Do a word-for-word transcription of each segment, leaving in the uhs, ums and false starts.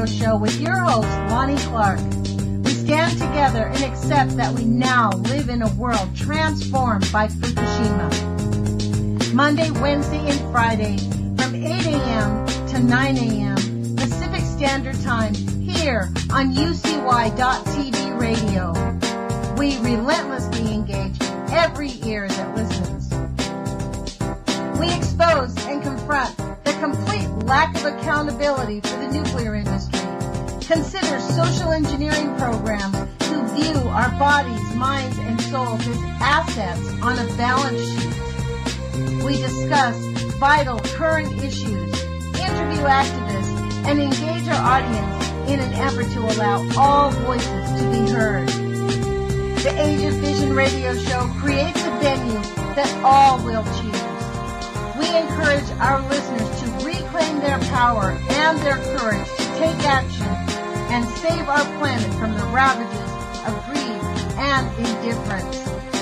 Radio Show with your host, Lonnie Clark. We stand together and accept that we now live in a world transformed by Fukushima. Monday, Wednesday, and Friday from eight a.m. to nine a.m. Pacific Standard Time here on U C Y dot T V radio. We relentlessly engage every ear that listens. We expose and confront the complete lack of accountability for the nuclear industry. Consider social engineering programs who view our bodies, minds, and souls as assets on a balance sheet. We discuss vital current issues, interview activists, and engage our audience in an effort to allow all voices to be heard. The Age of Vision radio show creates a venue that all will choose. We encourage our listeners to reclaim their power and their courage to take action and save our planet from the ravages of greed and indifference.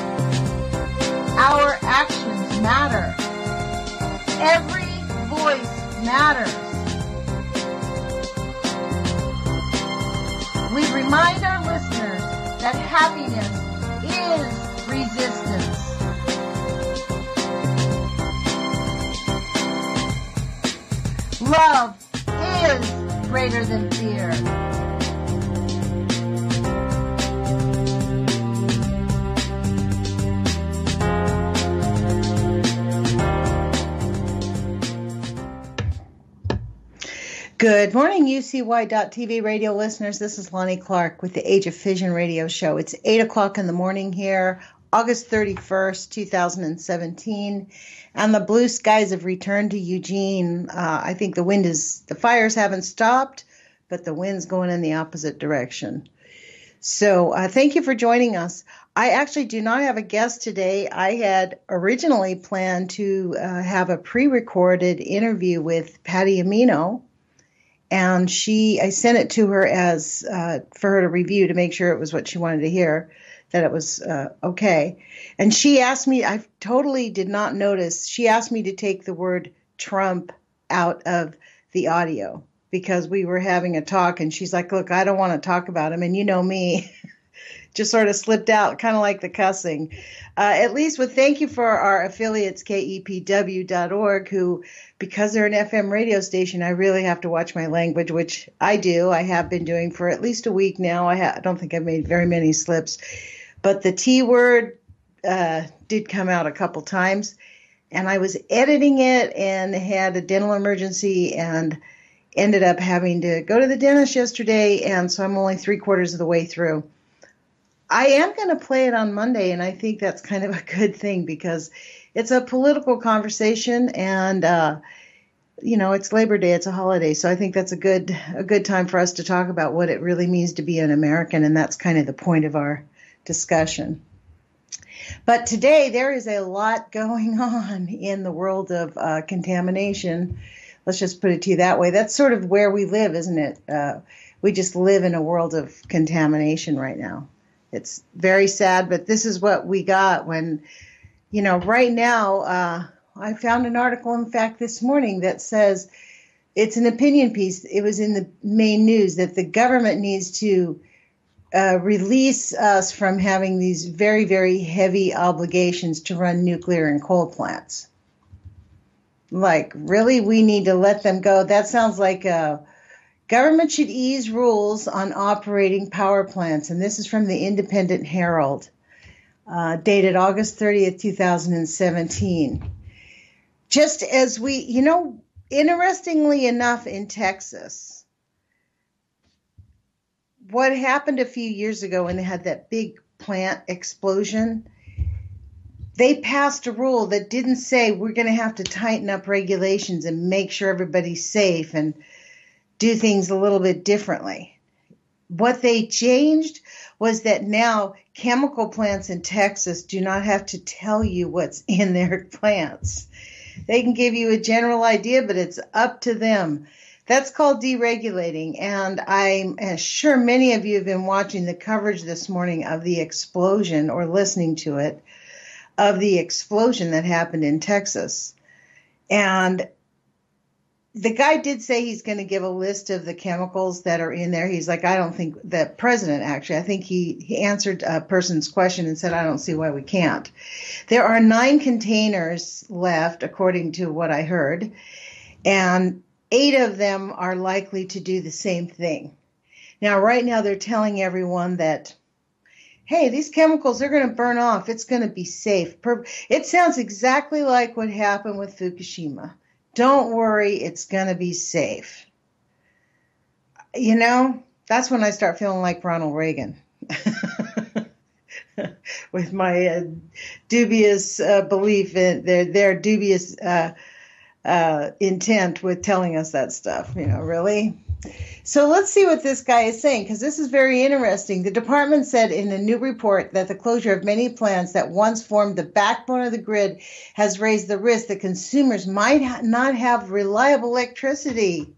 Our actions matter. Every voice matters. We remind our listeners that happiness is resistance. Love is greater than fear. Good morning, U C Y dot T V radio listeners. This is Lonnie Clark with the Age of Vision radio show. It's eight o'clock in the morning here, August thirty-first, two thousand seventeen. And the blue skies have returned to Eugene. Uh, I think the wind is, the fires haven't stopped, but the wind's going in the opposite direction. So uh, thank you for joining us. I actually do not have a guest today. I had originally planned to uh, have a pre-recorded interview with Patty Amino. And she, I sent it to her as, uh, for her to review to make sure it was what she wanted to hear, that it was uh, okay. And she asked me, I totally did not notice, she asked me to take the word Trump out of the audio because we were having a talk and she's like, look, I don't want to talk about him. And you know me, just sort of slipped out, kind of like the cussing. Uh, at least with thank you for our affiliates, K E P W dot org, who, because they're an F M radio station, I really have to watch my language, which I do. I have been doing for at least a week now. I, ha- I don't think I've made very many slips. But the T word uh, did come out a couple times. And I was editing it and had a dental emergency and ended up having to go to the dentist yesterday. And so I'm only three quarters of the way through. I am going to play it on Monday, and I think that's kind of a good thing because it's a political conversation, and uh, you know, it's Labor Day, it's a holiday, so I think that's a good a good time for us to talk about what it really means to be an American, and that's kind of the point of our discussion. But today there is a lot going on in the world of uh, contamination. Let's just put it to you that way. That's sort of where we live, isn't it? Uh, we just live in a world of contamination right now. It's very sad, but this is what we got when, you know, right now, uh, I found an article, in fact, this morning that says it's an opinion piece. It was in the main news that the government needs to uh, release us from having these very, very heavy obligations to run nuclear and coal plants. Like, really, we need to let them go? That sounds like a... Government should ease rules on operating power plants, and this is from the Independent Herald, uh, dated August thirtieth, two thousand seventeen. Just as we, you know, interestingly enough, in Texas, what happened a few years ago when they had that big plant explosion, they passed a rule that didn't say we're going to have to tighten up regulations and make sure everybody's safe and do things a little bit differently. What they changed was that now chemical plants in Texas do not have to tell you what's in their plants. They can give you a general idea, but it's up to them. That's called deregulating, and I'm sure many of you have been watching the coverage this morning of the explosion, or listening to it, of the explosion that happened in Texas. And the guy did say he's going to give a list of the chemicals that are in there. He's like, I don't think the president actually, I think he, he answered a person's question and said, I don't see why we can't. There are nine containers left, according to what I heard, and eight of them are likely to do the same thing. Now, right now, they're telling everyone that, hey, these chemicals, they're going to burn off. It's going to be safe. It sounds exactly like what happened with Fukushima. Don't worry, it's going to be safe. You know, that's when I start feeling like Ronald Reagan. With my uh, dubious uh, belief in their, their dubious uh, uh, intent with telling us that stuff. You know, really? So let's see what this guy is saying, because this is very interesting. The department said in a new report that the closure of many plants that once formed the backbone of the grid has raised the risk that consumers might ha- not have reliable electricity.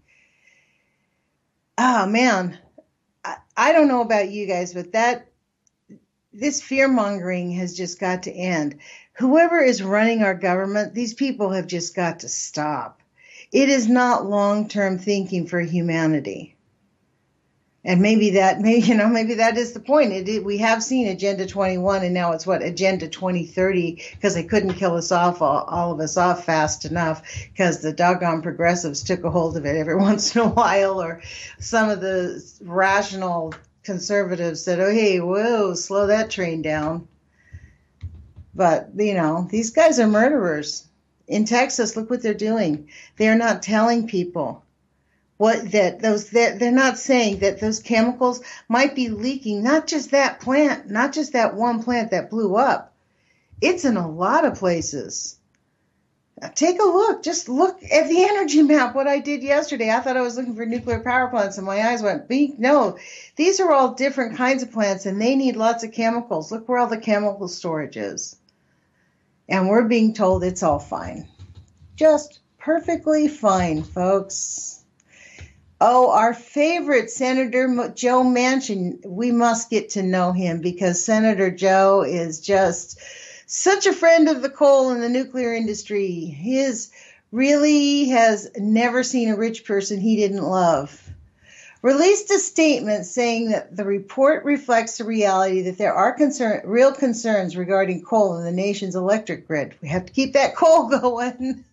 Oh, man. I, I don't know about you guys, but that this fear-mongering has just got to end. Whoever is running our government, these people have just got to stop. It is not long-term thinking for humanity. And maybe that, maybe, you know, maybe that is the point. It, it, we have seen Agenda twenty-one, and now it's what, Agenda twenty thirty, because they couldn't kill us off, all, all of us off fast enough, because the doggone progressives took a hold of it every once in a while, or some of the rational conservatives said, oh, hey, whoa, slow that train down. But, you know, these guys are murderers. In Texas, look what they're doing. They're not telling people what that those that they're not saying that those chemicals might be leaking. Not just that plant, not just that one plant that blew up. It's in a lot of places. Take a look. Just look at the energy map. What I did yesterday, I thought I was looking for nuclear power plants, and my eyes went big. No, these are all different kinds of plants, and they need lots of chemicals. Look where all the chemical storage is. And we're being told it's all fine. Just perfectly fine, folks. Oh, our favorite Senator Joe Manchin, we must get to know him, because Senator Joe is just such a friend of the coal and the nuclear industry. His really has never seen a rich person he didn't love. Released a statement saying that the report reflects the reality that there are concern, real concerns regarding coal in the nation's electric grid. We have to keep that coal going.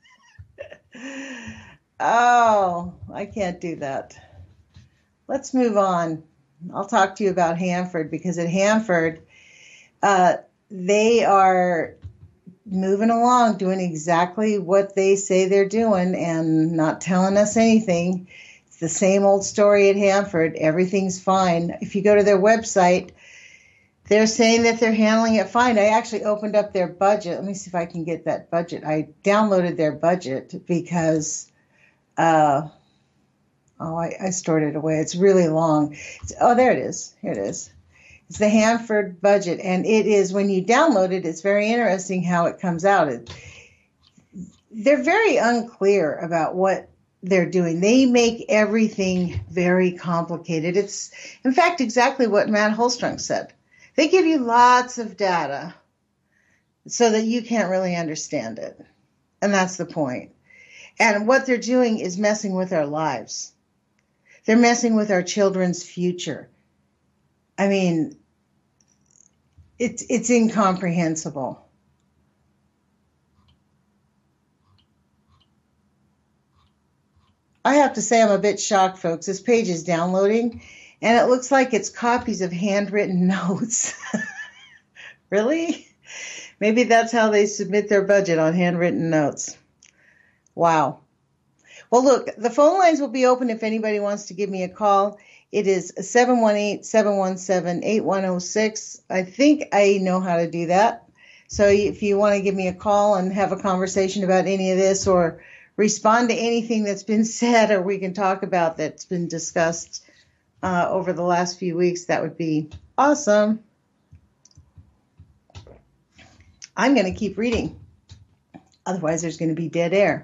Oh, I can't do that. Let's move on. I'll talk to you about Hanford, because at Hanford, uh, they are moving along, doing exactly what they say they're doing and not telling us anything. The same old story at Hanford. Everything's fine. If you go to their website, they're saying that they're handling it fine. I actually opened up their budget. Let me see if I can get that budget. I downloaded their budget because, uh, oh, I, I stored it away. It's really long. It's, oh, there it is. Here it is. It's the Hanford budget. And it is, when you download it, it's very interesting how it comes out. It, they're very unclear about what they're doing. They make everything very complicated. It's, in fact, exactly what Matt Holstrunk said. They give you lots of data so that you can't really understand it. And that's the point. And what they're doing is messing with our lives. They're messing with our children's future. I mean, it's it's incomprehensible. I have to say I'm a bit shocked, folks. This page is downloading, and it looks like it's copies of handwritten notes. Really? Maybe that's how they submit their budget, on handwritten notes. Wow. Well, look, the phone lines will be open if anybody wants to give me a call. It is seven one eight, seven one seven, eight one zero six. I think I know how to do that. So if you want to give me a call and have a conversation about any of this, or respond to anything that's been said, or we can talk about that's been discussed uh, over the last few weeks, that would be awesome. I'm going to keep reading. Otherwise, there's going to be dead air.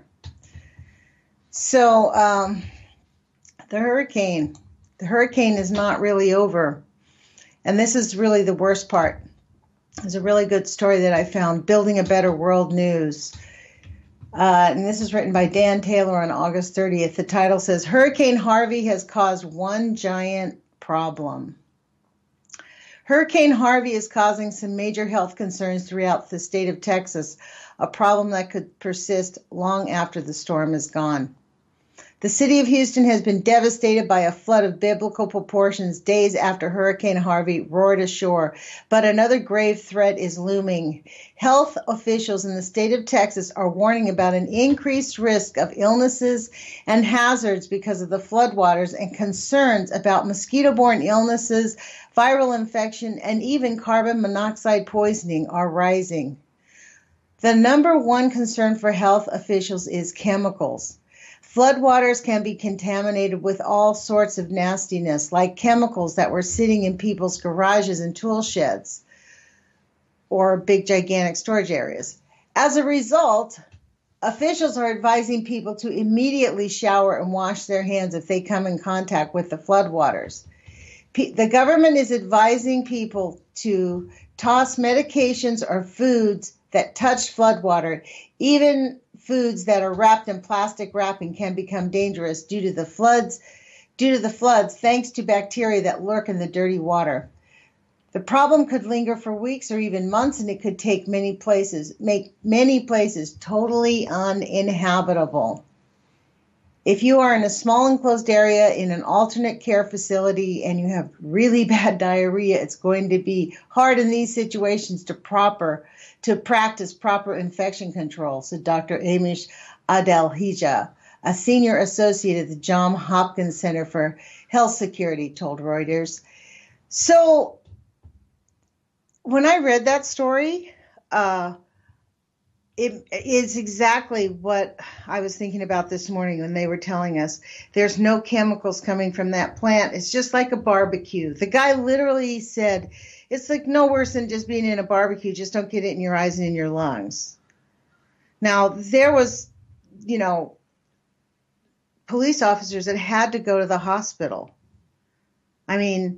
So um, the hurricane. The hurricane is not really over. And this is really the worst part. There's a really good story that I found, Building a Better World News. Uh, and this is written by Dan Taylor on August thirtieth. The title says, Hurricane Harvey has caused one giant problem. Hurricane Harvey is causing some major health concerns throughout the state of Texas, a problem that could persist long after the storm is gone. The city of Houston has been devastated by a flood of biblical proportions days after Hurricane Harvey roared ashore, but another grave threat is looming. Health officials in the state of Texas are warning about an increased risk of illnesses and hazards because of the floodwaters, and concerns about mosquito-borne illnesses, viral infection, and even carbon monoxide poisoning are rising. The number one concern for health officials is chemicals. Floodwaters can be contaminated with all sorts of nastiness, like chemicals that were sitting in people's garages and tool sheds or big, gigantic storage areas. As a result, officials are advising people to immediately shower and wash their hands if they come in contact with the floodwaters. The government is advising people to toss medications or foods that touch floodwater. Even foods that are wrapped in plastic wrapping can become dangerous due to the floods, due to the floods, thanks to bacteria that lurk in the dirty water. The problem could linger for weeks or even months, and it could take many places, make many places totally uninhabitable. If you are in a small enclosed area in an alternate care facility and you have really bad diarrhea, it's going to be hard in these situations to proper to practice proper infection control, said Doctor Amish Adel-Hija, a senior associate at the Johns Hopkins Center for Health Security, told Reuters. So when I read that story, uh, it is exactly what I was thinking about this morning when they were telling us there's no chemicals coming from that plant. It's just like a barbecue. The guy literally said, it's like no worse than just being in a barbecue. Just don't get it in your eyes and in your lungs. Now, there was, you know, police officers that had to go to the hospital. I mean,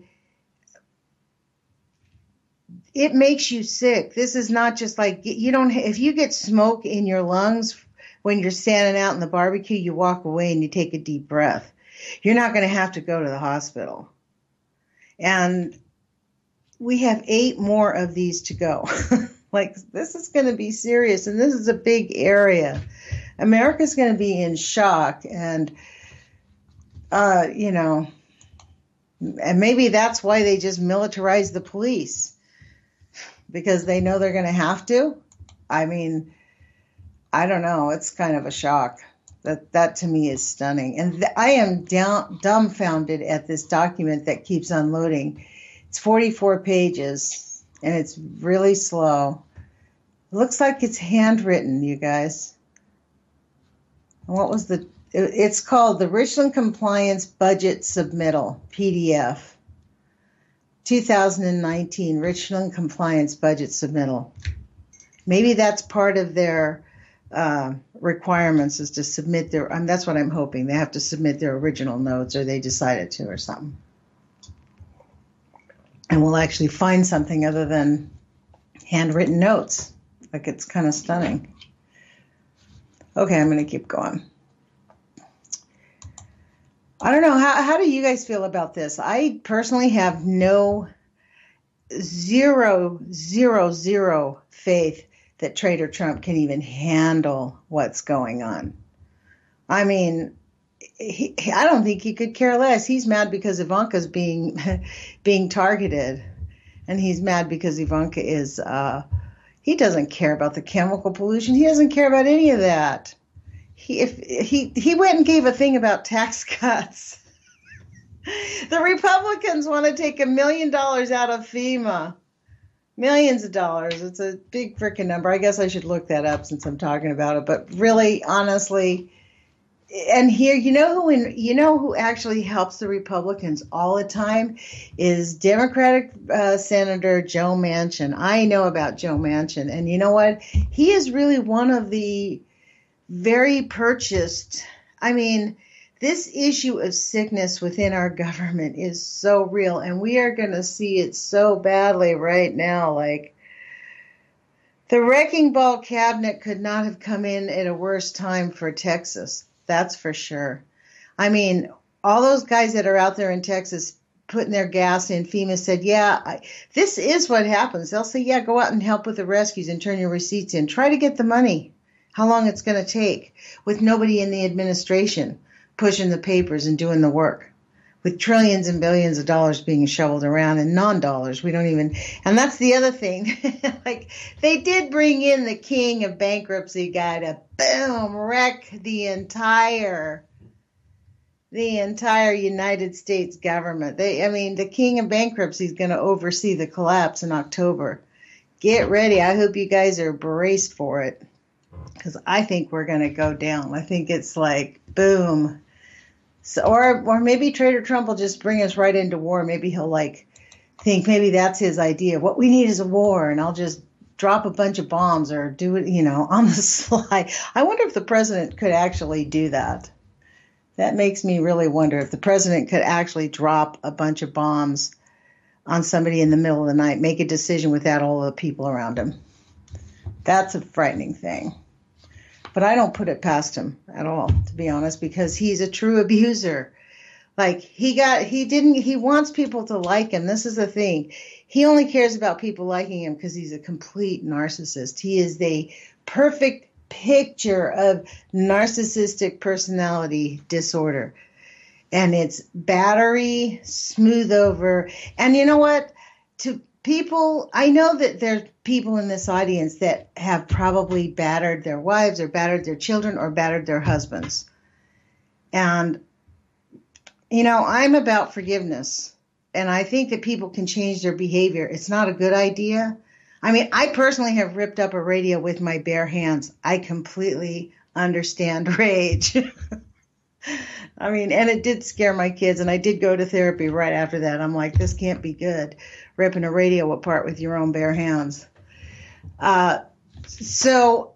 it makes you sick. This is not just like, you don't, if you get smoke in your lungs when you're standing out in the barbecue, you walk away and you take a deep breath. You're not going to have to go to the hospital. And we have eight more of these to go. Like, this is going to be serious, and this is a big area. America's going to be in shock, and, uh, you know, and maybe that's why they just militarize the police, because they know they're going to have to. I mean, I don't know. It's kind of a shock. That, that to me is stunning. And th- I am down, dumbfounded at this document that keeps unloading. It's forty-four pages, and it's really slow. It looks like it's handwritten, you guys. What was the... It, it's called the Richland Compliance Budget Submittal, P D F. two thousand nineteen Richland Compliance Budget Submittal. Maybe that's part of their uh, requirements, is to submit their... Um, that's what I'm hoping. They have to submit their original notes, or they decided to, or something. And we'll actually find something other than handwritten notes. Like, it's kind of stunning. Okay, I'm going to keep going. I don't know. How, how do you guys feel about this? I personally have no, zero, zero, zero faith that Trader Trump can even handle what's going on. I mean, He, I don't think he could care less. He's mad because Ivanka's being being targeted, and he's mad because Ivanka is. Uh, he doesn't care about the chemical pollution. He doesn't care about any of that. He if he he went and gave a thing about tax cuts. The Republicans want to take a million dollars out of FEMA. Millions of dollars. It's a big freaking number. I guess I should look that up since I'm talking about it. But really, honestly. And here, you know who in, you know who actually helps the Republicans all the time is Democratic uh, Senator Joe Manchin. I know about Joe Manchin, and you know what? He is really one of the very purchased. I mean, this issue of sickness within our government is so real, and we are going to see it so badly right now. Like, The wrecking ball cabinet could not have come in at a worse time for Texas. That's for sure. I mean, all those guys that are out there in Texas putting their gas in, FEMA said, yeah, I, this is what happens. They'll say, yeah, go out and help with the rescues and turn your receipts in. Try to get the money, how long it's going to take, with nobody in the administration pushing the papers and doing the work, with trillions and billions of dollars being shoveled around and non-dollars. We don't even, and that's the other thing. Like, they did bring in the king of bankruptcy guy to, boom, wreck the entire the entire United States government. They, I mean, the king of bankruptcy is going to oversee the collapse in October. Get ready. I hope you guys are braced for it, because I think we're going to go down. I think it's like, boom. So, or, or maybe Trader Trump will just bring us right into war. Maybe he'll like think maybe that's his idea. What we need is a war, and I'll just drop a bunch of bombs or do it, you know, on the sly. I wonder if the president could actually do that. That makes me really wonder if the president could actually drop a bunch of bombs on somebody in the middle of the night, make a decision without all the people around him. That's a frightening thing. But I don't put it past him at all, to be honest, because he's a true abuser. Like, he got, he didn't, he wants people to like him. This is the thing. He only cares about people liking him because he's a complete narcissist. He is the perfect picture of narcissistic personality disorder. And it's battery, smooth over. And you know what? To people, I know that there are people in this audience that have probably battered their wives or battered their children or battered their husbands. And, you know, I'm about forgiveness. And I think that people can change their behavior. It's not a good idea. I mean, I personally have ripped up a radio with my bare hands. I completely understand rage. I mean, and it did scare my kids, and I did go to therapy right after that. I'm like, this can't be good, ripping a radio apart with your own bare hands. Uh, so,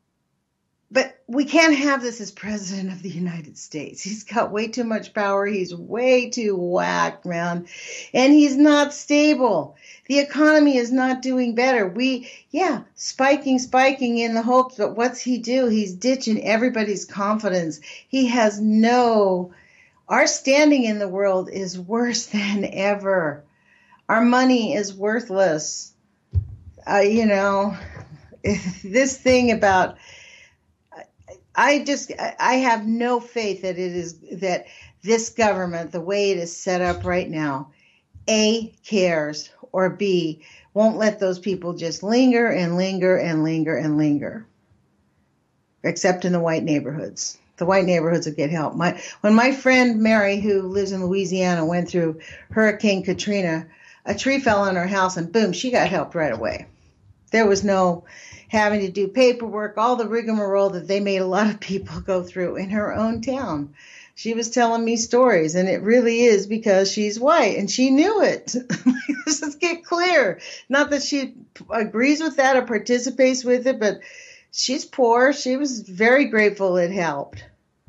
but we can't have this as president of the United States. He's got way too much power. He's way too whacked, man. And he's not stable. The economy is not doing better. We, yeah, spiking, spiking in the hopes, but what's he do? He's ditching everybody's confidence. He has no, our standing in the world is worse than ever. Our money is worthless. Uh, you know, this thing about, I just, I have no faith that it is, that this government, the way it is set up right now, A, cares, or B, won't let those people just linger and linger and linger and linger, except in the white neighborhoods. The white neighborhoods will get help. My, when my friend Mary, who lives in Louisiana, went through Hurricane Katrina, a tree fell on her house and boom, she got helped right away. There was no having to do paperwork, all the rigmarole that they made a lot of people go through in her own town. She was telling me stories, and it really is because she's white, and she knew it. Let's just get clear. Not that she agrees with that or participates with it, but she's poor. She was very grateful it helped.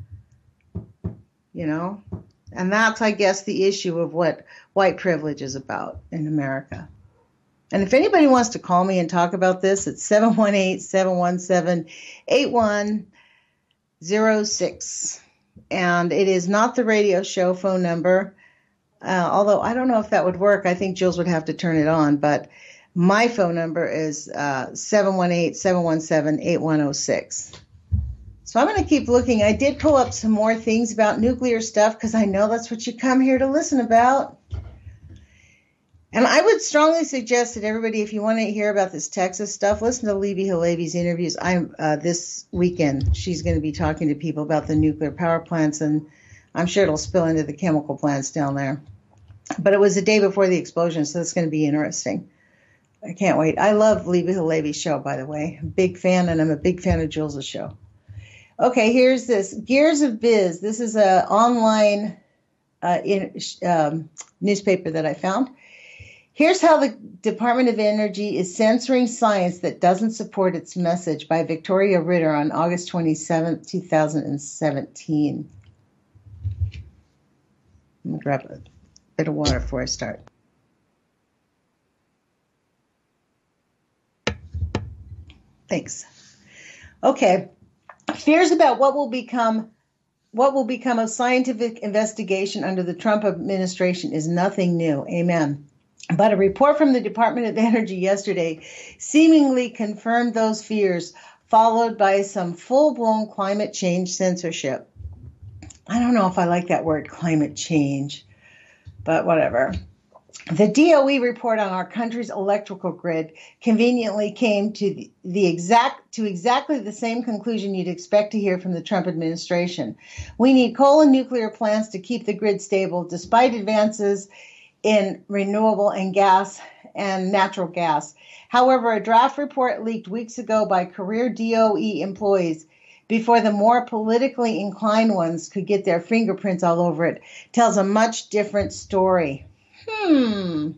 You know? And that's, I guess, the issue of what white privilege is about in America. And if anybody wants to call me and talk about this, it's seven one eight, seven one seven, eight one zero six. And it is not the radio show phone number, uh, although I don't know if that would work. I think Jules would have to turn it on. But my phone number is uh, seven one eight, seven one seven, eight one zero six. So I'm going to keep looking. I did pull up some more things about nuclear stuff because I know that's what you come here to listen about. And I would strongly suggest that everybody, if you want to hear about this Texas stuff, listen to Libby Halevi's interviews. I'm uh, this weekend. She's going to be talking to people about the nuclear power plants, and I'm sure it'll spill into the chemical plants down there. But it was the day before the explosion, so it's going to be interesting. I can't wait. I love Libby Halevi's show, by the way. Big fan, and I'm a big fan of Jules' show. Okay, here's this. Gears of Biz. This is an online uh, in, um, newspaper that I found. Here's how the Department of Energy is censoring science that doesn't support its message, by Victoria Ritter on August twenty-seventh, two thousand seventeen. I'm going to grab a bit of water before I start. Thanks. Okay. Fears about what will become what will become a scientific investigation under the Trump administration is nothing new. Amen. But a report from the Department of Energy yesterday seemingly confirmed those fears, followed by some full-blown climate change censorship. I don't know if I like that word, climate change, but whatever. The D O E report on our country's electrical grid conveniently came to the, the exact to exactly the same conclusion you'd expect to hear from the Trump administration. We need coal and nuclear plants to keep the grid stable, despite advances in renewable and gas and natural gas. However, a draft report leaked weeks ago by career D O E employees before the more politically inclined ones could get their fingerprints all over it tells a much different story. Hmm.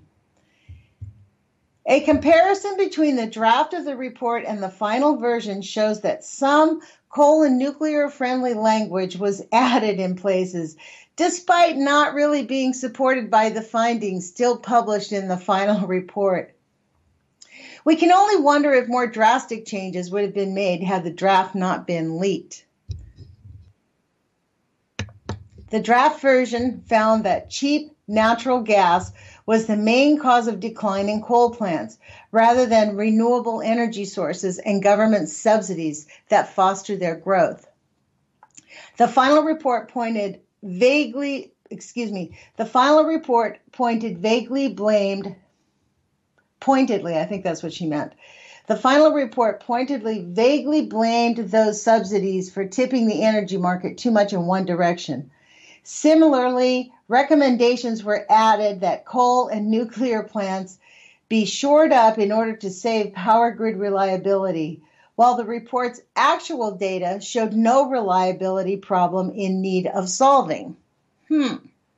A comparison between the draft of the report and the final version shows that some coal and nuclear friendly language was added in places, despite not really being supported by the findings still published in the final report. We can only wonder if more drastic changes would have been made had the draft not been leaked. The draft version found that cheap natural gas was the main cause of decline in coal plants, rather than renewable energy sources and government subsidies that foster their growth. The final report pointed vaguely, excuse me, the final report pointed vaguely blamed, pointedly, I think that's what she meant. The final report pointedly vaguely blamed those subsidies for tipping the energy market too much in one direction. Similarly, recommendations were added that coal and nuclear plants be shored up in order to save power grid reliability, while the report's actual data showed no reliability problem in need of solving. Hmm.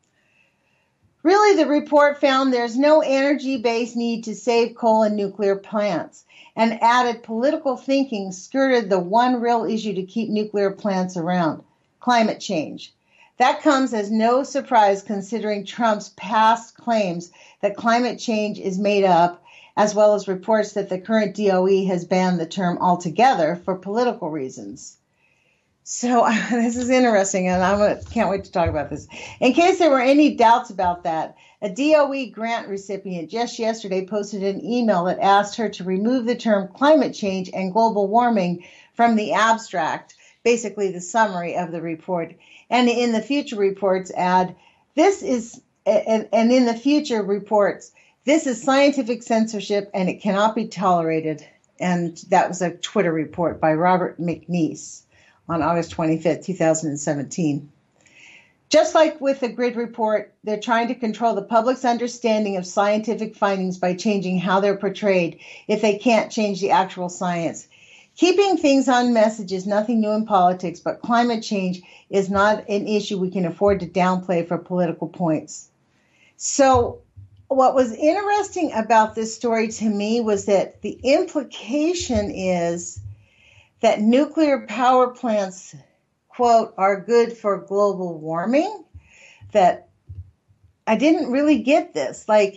Really, the report found there's no energy-based need to save coal and nuclear plants, and added political thinking skirted the one real issue to keep nuclear plants around: climate change. That comes as no surprise considering Trump's past claims that climate change is made up, as well as reports that the current D O E has banned the term altogether for political reasons. So this is interesting, and I can't wait to talk about this. In case there were any doubts about that, a D O E grant recipient just yesterday posted an email that asked her to remove the term climate change and global warming from the abstract, basically the summary of the report. And in the future reports add, this is, and, and in the future reports, this is scientific censorship and it cannot be tolerated. And that was a Twitter report by Robert McNeese on August twenty-fifth, two thousand seventeen. Just like with the grid report, they're trying to control the public's understanding of scientific findings by changing how they're portrayed if they can't change the actual science. Keeping things on message is nothing new in politics, but climate change is not an issue we can afford to downplay for political points. So what was interesting about this story to me was that the implication is that nuclear power plants, quote, are good for global warming. That I didn't really get this. Like,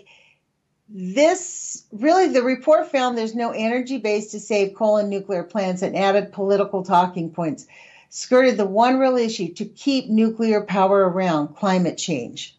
This, really, the report found there's no energy base to save coal and nuclear plants and added political talking points, skirted the one real issue to keep nuclear power around: climate change.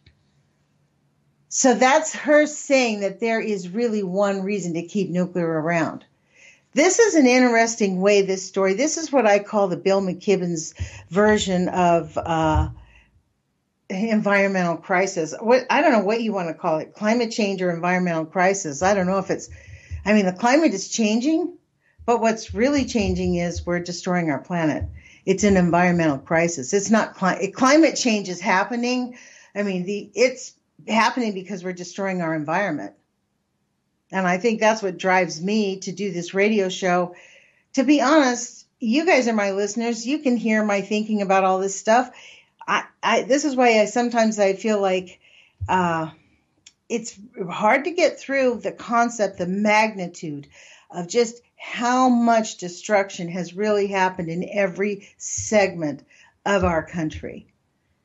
So that's her saying that there is really one reason to keep nuclear around. This is an interesting way, this story. This is what I call the Bill McKibben's version of uh, environmental crisis. What, I don't know what you want to call it, climate change or environmental crisis. I don't know if it's, I mean, the climate is changing, but what's really changing is we're destroying our planet. It's an environmental crisis. It's not cli- climate change is happening. I mean, the it's happening because we're destroying our environment. And I think that's what drives me to do this radio show. To be honest, you guys are my listeners. You can hear my thinking about all this stuff. I, I, this is why I sometimes I feel like uh, it's hard to get through the concept, the magnitude of just how much destruction has really happened in every segment of our country.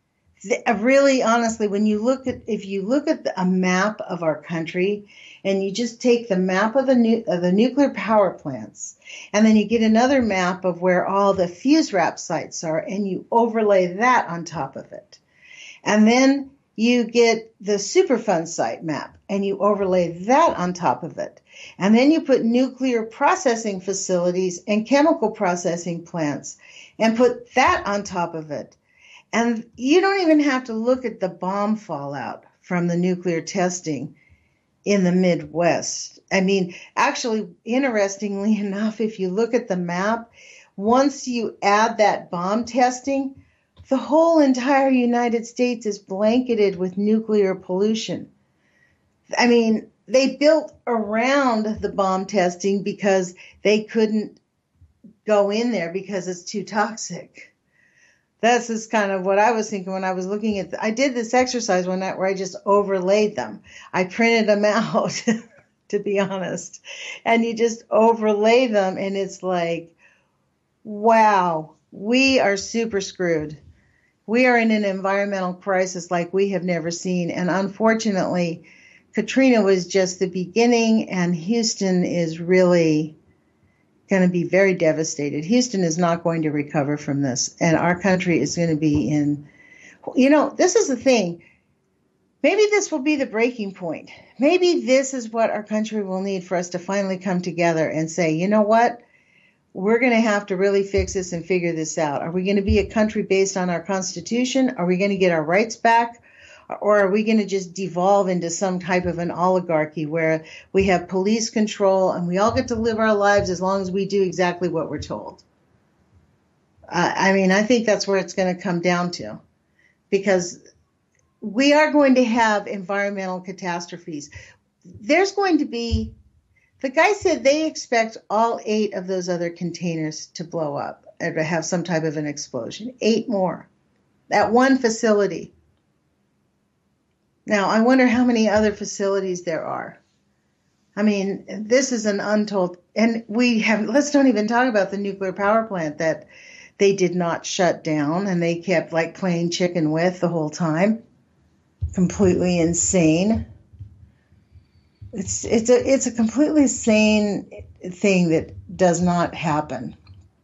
Really, honestly, when you look at, if you look at a map of our country and you just take the map of the, nu- of the nuclear power plants, and then you get another map of where all the fuse wrap sites are, and you overlay that on top of it. And then you get the Superfund site map, and you overlay that on top of it. And then you put nuclear processing facilities and chemical processing plants and put that on top of it. And you don't even have to look at the bomb fallout from the nuclear testing in the Midwest. I mean, actually, interestingly enough, if you look at the map, once you add that bomb testing, the whole entire United States is blanketed with nuclear pollution. I mean, they built around the bomb testing because they couldn't go in there because it's too toxic. That's just kind of what I was thinking when I was looking at, the, I did this exercise one night where I just overlaid them. I printed them out, to be honest, and you just overlay them, and it's like, wow, we are super screwed. We are in an environmental crisis like we have never seen, and unfortunately, Katrina was just the beginning, and Houston is really going to be very devastated. Houston is not going to recover from this, and our country is going to be in, you know, this is the thing. Maybe this will be the breaking point. Maybe this is what our country will need for us to finally come together and say, you know what? We're going to have to really fix this and figure this out. Are we going to be a country based on our Constitution? Are we going to get our rights back? Or are we going to just devolve into some type of an oligarchy where we have police control and we all get to live our lives as long as we do exactly what we're told? Uh, I mean, I think that's where it's going to come down to, because we are going to have environmental catastrophes. There's going to be, the guy said they expect all eight of those other containers to blow up or to have some type of an explosion. Eight more at one facility. Now, I wonder how many other facilities there are. I mean, this is an untold, and we have, let's don't even talk about the nuclear power plant that they did not shut down and they kept like playing chicken with the whole time. Completely insane. It's, it's a, it's a completely sane thing that does not happen.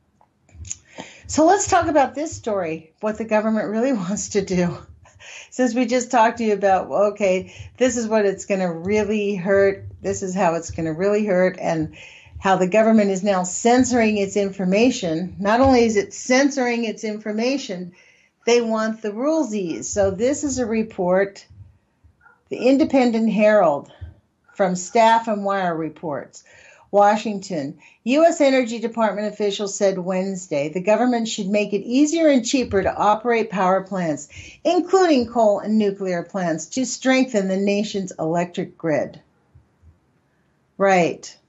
So let's talk about this story, what the government really wants to do. Since we just talked to you about, okay, this is what it's going to really hurt, this is how it's going to really hurt, and how the government is now censoring its information. Not only is it censoring its information, they want the rulesies. So this is a report, the Independent Herald, from Staff and Wire Reports. Washington. U S Energy Department officials said Wednesday the government should make it easier and cheaper to operate power plants, including coal and nuclear plants, to strengthen the nation's electric grid. Right.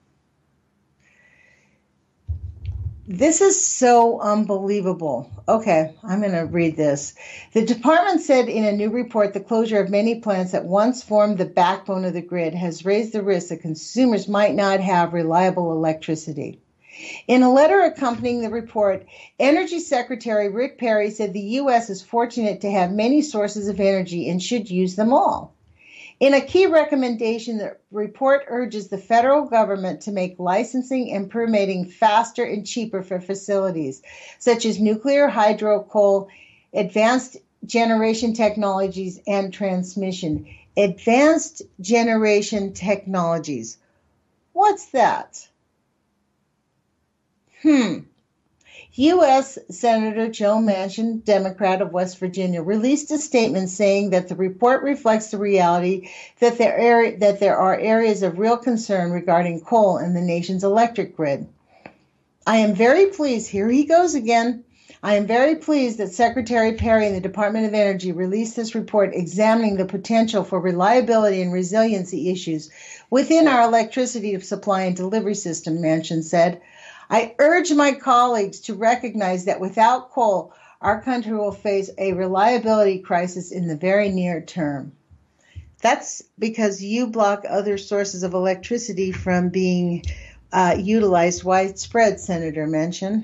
This is so unbelievable. Okay, I'm going to read this. The department said in a new report the closure of many plants that once formed the backbone of the grid has raised the risk that consumers might not have reliable electricity. In a letter accompanying the report, Energy Secretary Rick Perry said the U S is fortunate to have many sources of energy and should use them all. In a key recommendation, the report urges the federal government to make licensing and permitting faster and cheaper for facilities such as nuclear, hydro, coal, advanced generation technologies, and transmission. Advanced generation technologies. What's that? Hmm. U S Senator Joe Manchin, Democrat of West Virginia, released a statement saying that the report reflects the reality that there, are, that there are areas of real concern regarding coal in the nation's electric grid. I am very pleased, here he goes again, I am very pleased that Secretary Perry and the Department of Energy released this report examining the potential for reliability and resiliency issues within our electricity supply and delivery system, Manchin said. I urge my colleagues to recognize that without coal, our country will face a reliability crisis in the very near term. That's because you block other sources of electricity from being uh, utilized widespread, Senator Manchin.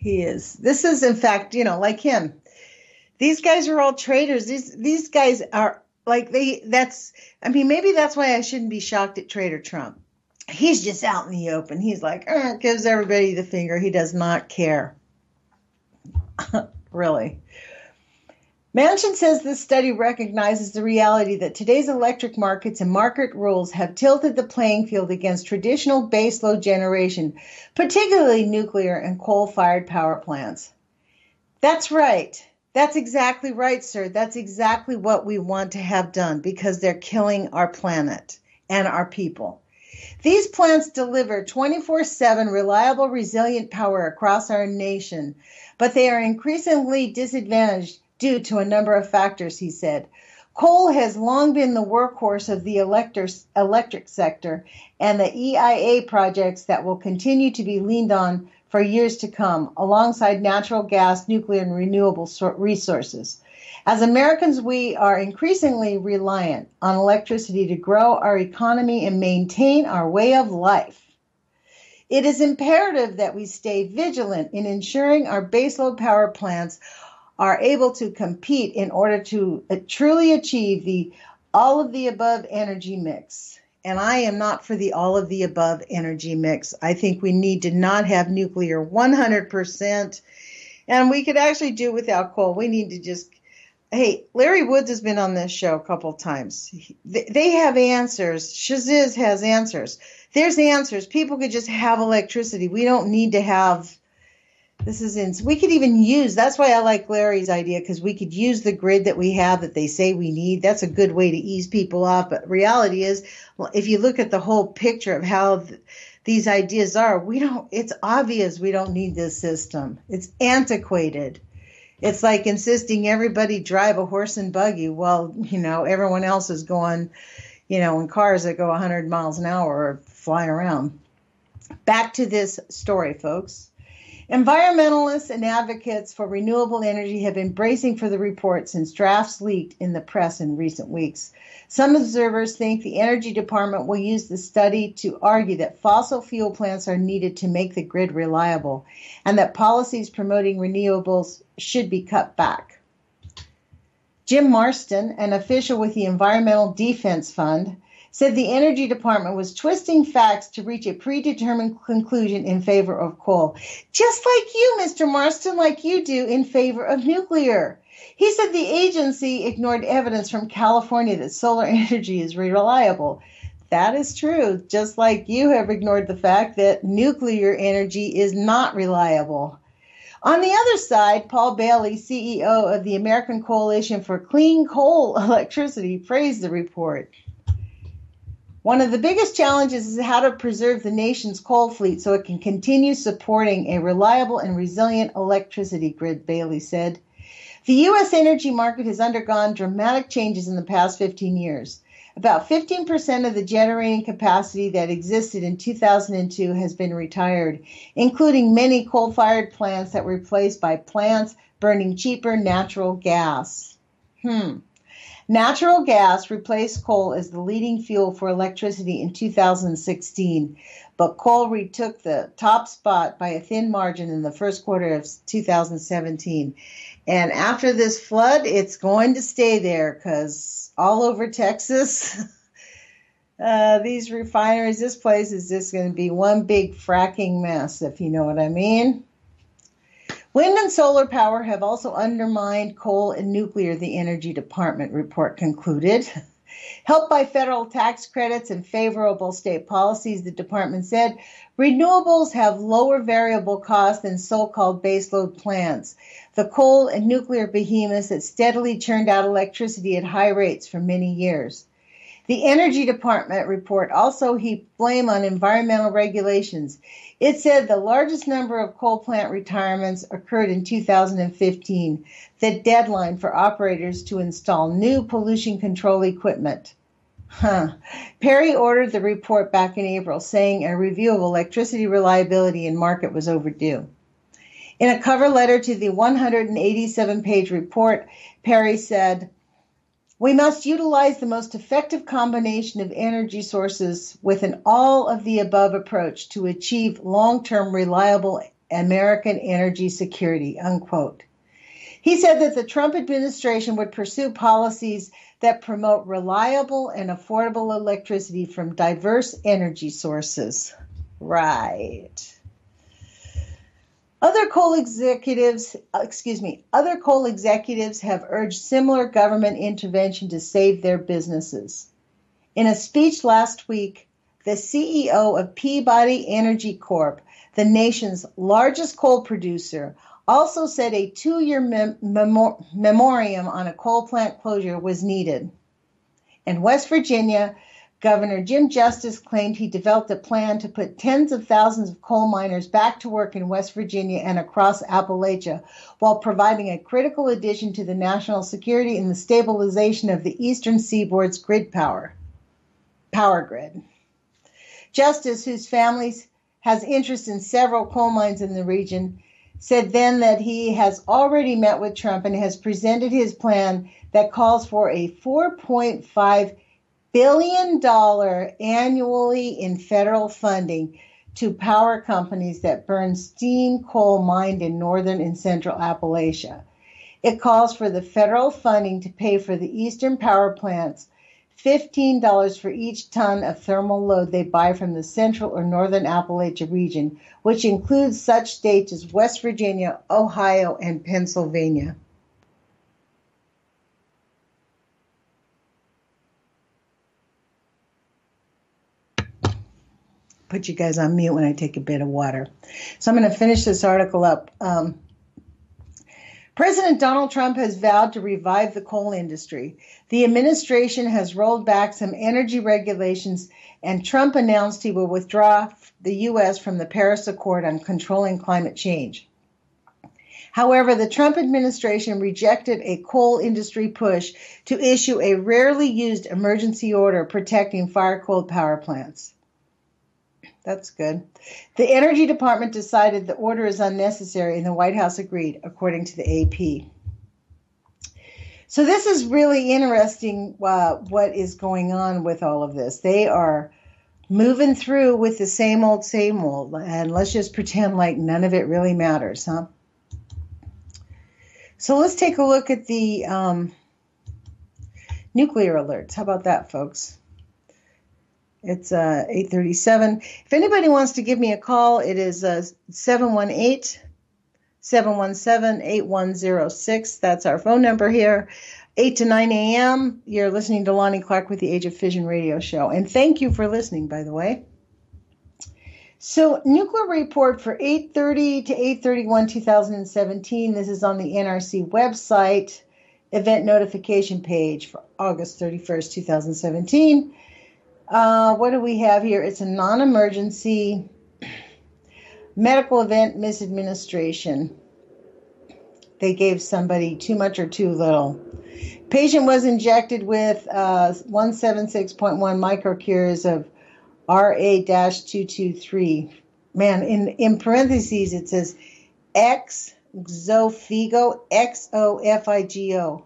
He is. This is, in fact, you know, like him. These guys are all traitors. These these guys are like they. That's. I mean, maybe that's why I shouldn't be shocked at Traitor Trump. He's just out in the open. He's like, uh, gives everybody the finger. He does not care. Really. Manchin says this study recognizes the reality that today's electric markets and market rules have tilted the playing field against traditional baseload generation, particularly nuclear and coal-fired power plants. That's right. That's exactly right, sir. That's exactly what we want to have done because they're killing our planet and our people. These plants deliver twenty-four seven reliable, resilient power across our nation, but they are increasingly disadvantaged due to a number of factors, he said. Coal has long been the workhorse of the electric sector and the E I A projects that will continue to be leaned on for years to come, alongside natural gas, nuclear, and renewable resources. As Americans, we are increasingly reliant on electricity to grow our economy and maintain our way of life. It is imperative that we stay vigilant in ensuring our baseload power plants are able to compete in order to truly achieve the all of the above energy mix. And I am not for the all of the above energy mix. I think we need to not have nuclear one hundred percent. And we could actually do without coal. We need to just, hey, Larry Woods has been on this show a couple of times. They have answers. Shaziz has answers. There's answers. People could just have electricity. We don't need to have, this is in, we could even use, that's why I like Larry's idea, because we could use the grid that we have that they say we need. That's a good way to ease people off. But reality is, well, if you look at the whole picture of how th- these ideas are, we don't, it's obvious we don't need this system. It's antiquated. It's like insisting everybody drive a horse and buggy while, you know, everyone else is going, you know, in cars that go one hundred miles an hour or fly around. Back to this story, folks. Environmentalists and advocates for renewable energy have been bracing for the report since drafts leaked in the press in recent weeks. Some observers think the Energy Department will use the study to argue that fossil fuel plants are needed to make the grid reliable and that policies promoting renewables should be cut back. Jim Marston, an official with the Environmental Defense Fund, said the Energy Department was twisting facts to reach a predetermined conclusion in favor of coal. Just like you, Mister Marston, like you do in favor of nuclear. He said the agency ignored evidence from California that solar energy is reliable. That is true, just like you have ignored the fact that nuclear energy is not reliable. On the other side, Paul Bailey, C E O of the American Coalition for Clean Coal Electricity, praised the report. One of the biggest challenges is how to preserve the nation's coal fleet so it can continue supporting a reliable and resilient electricity grid, Bailey said. The U S energy market has undergone dramatic changes in the past fifteen years. About fifteen percent of the generating capacity that existed in two thousand two has been retired, including many coal-fired plants that were replaced by plants burning cheaper natural gas. Hmm. Natural gas replaced coal as the leading fuel for electricity in two thousand sixteen, but coal retook the top spot by a thin margin in the first quarter of two thousand seventeen. And after this flood, it's going to stay there because all over Texas, uh, these refineries, this place is just going to be one big fracking mess, if you know what I mean. Wind and solar power have also undermined coal and nuclear, the Energy Department report concluded. Helped by federal tax credits and favorable state policies, the department said, renewables have lower variable costs than so-called baseload plants, the coal and nuclear behemoths that steadily churned out electricity at high rates for many years. The Energy Department report also heaped blame on environmental regulations. It said the largest number of coal plant retirements occurred in two thousand fifteen, the deadline for operators to install new pollution control equipment. Huh. Perry ordered the report back in April, saying a review of electricity reliability and market was overdue. In a cover letter to the one hundred eighty-seven page report, Perry said, we must utilize the most effective combination of energy sources with an all-of-the-above approach to achieve long-term reliable American energy security, unquote. He said that the Trump administration would pursue policies that promote reliable and affordable electricity from diverse energy sources. Right. Other coal executives, excuse me, other coal executives have urged similar government intervention to save their businesses. In a speech last week, the C E O of Peabody Energy Corp, the nation's largest coal producer, also said a two-year mem- memor- memoriam on a coal plant closure was needed. In West Virginia, Governor Jim Justice claimed he developed a plan to put tens of thousands of coal miners back to work in West Virginia and across Appalachia, while providing a critical addition to the national security and the stabilization of the eastern seaboard's grid power, power grid. Justice, whose family has interest in several coal mines in the region, said then that he has already met with Trump and has presented his plan that calls for a four point five billion dollars annually in federal funding to power companies that burn steam coal mined in northern and central Appalachia. It calls for the federal funding to pay for the eastern power plants fifteen dollars for each ton of thermal load they buy from the central or northern Appalachia region, which includes such states as West Virginia, Ohio, and Pennsylvania. Put you guys on mute when I take a bit of water. So I'm going to finish this article up. Um, President Donald Trump has vowed to revive the coal industry. The administration has rolled back some energy regulations, and Trump announced he will withdraw the U S from the Paris Accord on controlling climate change. However, the Trump administration rejected a coal industry push to issue a rarely used emergency order protecting fire-cooled power plants. That's good. The Energy Department decided the order is unnecessary, and the White House agreed, according to the A P. So this is really interesting, uh, what is going on with all of this. They are moving through with the same old, same old, and let's just pretend like none of it really matters, huh? So let's take a look at the um, nuclear alerts. How about that, folks? It's uh, eight thirty-seven. If anybody wants to give me a call, it is uh, seven one eight, seven one seven, eight one zero six. That's our phone number here. eight to nine a.m. You're listening to Lonnie Clark with the Age of Fission radio show. And thank you for listening, by the way. So nuclear report for eight thirty to eight thirty-one, twenty seventeen. This is on the N R C website, event notification page for August thirty-first, twenty seventeen. Uh, what do we have here? It's a non-emergency medical event misadministration. They gave somebody too much or too little. Patient was injected with uh, one seventy-six point one microcures of R A two twenty-three. Man, in, in parentheses, it says X-Xofigo, X O F I G O,